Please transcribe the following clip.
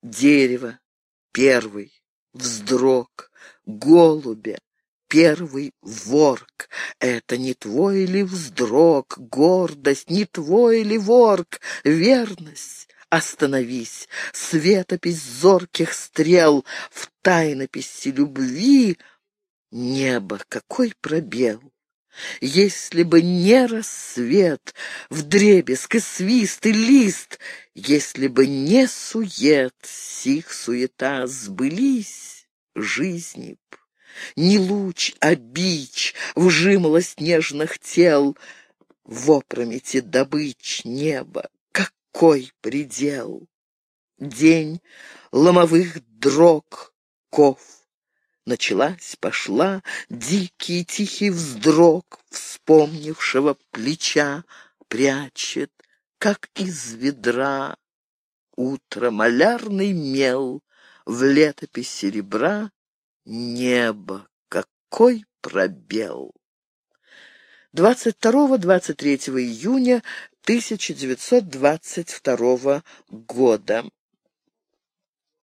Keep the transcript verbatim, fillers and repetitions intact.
Дерево — первый вздрог, голубя — первый ворк. Это не твой ли вздрог, гордость, не твой ли ворк, верность? Остановись, светопись зорких стрел, в тайнописи любви небо, какой пробел! Если бы не рассвет, вдребезг и свист и лист, если бы не сует, сих суета сбылись жизни б. Не луч, а бич вжималость нежных тел, в опромети добыч неба, какой предел! День ломовых дрог, ков. Началась, пошла, дикий тихий вздрог вспомнившего плеча прячет, как из ведра. Утро малярный мел в летопись серебра. Небо, какой пробел! двадцать второго — двадцать третьего июня тысяча девятьсот двадцать второго года.